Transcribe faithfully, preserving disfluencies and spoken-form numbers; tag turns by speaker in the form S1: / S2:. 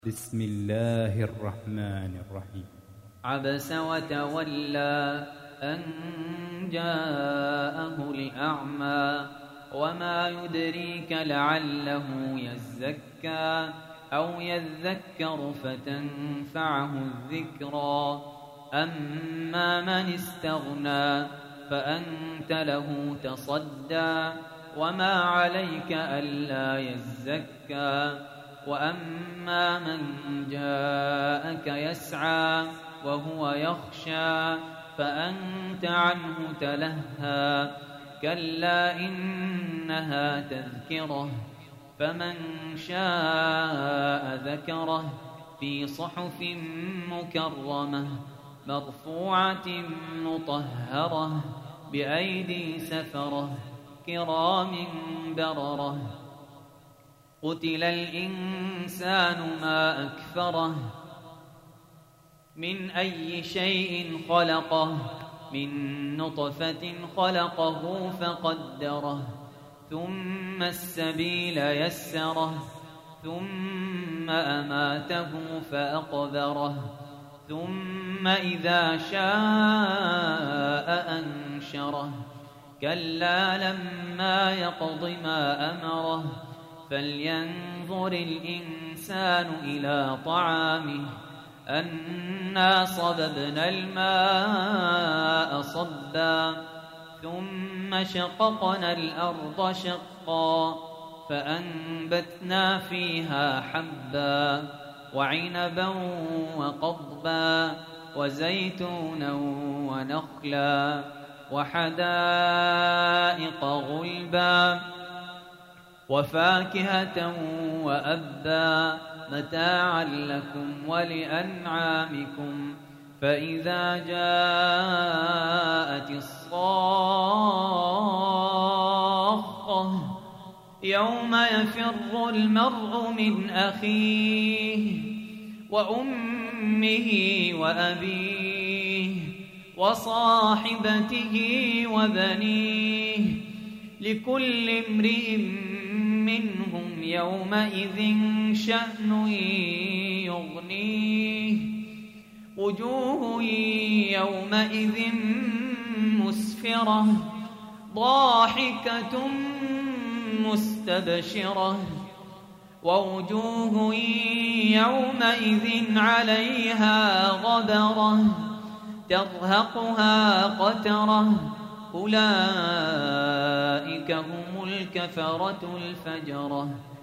S1: بسم الله الرحمن الرحيم.
S2: عبس وتولى أن جاءه الأعمى وما يدريك لعله يزكى أو يذكر فتنفعه الذكرى. أما من استغنى فأنت له تصدى وما عليك ألا يزكى. وأما من جاءك يسعى وهو يخشى فأنت عنه تلهى. كلا إنها تذكرة فمن شاء ذكره في صحف مكرمة مرفوعة مطهرة بأيدي سفرة كرام بررة. قتل الإنسان ما أكفره من أي شيء خلقه من نطفة خلقه فقدره ثم السبيل يسره ثم أماته فأقبره ثم إذا شاء أنشره. كلا لما يقض ما أمره فلينظر الإنسان إلى طعامه أنا صببنا الماء صبا ثم شققنا الأرض شقا فأنبتنا فيها حبا وعنبا وقضبا وزيتونا ونخلا وحدائق غلبا وفاكهة وأبا متاعا لكم ولأنعامكم. فإذا جاءت الصاخة يوم يفر المرء من أخيه وأمه وأبيه وصاحبته وبنيه لكل امرئ منهم يومئذ شأن يغنيه. وجوه يومئذ مسفرة ضاحكة مستبشرة ووجوه يومئذ عليها غبرة ترهقها قترة أولئك هم الكفرة الفجرة.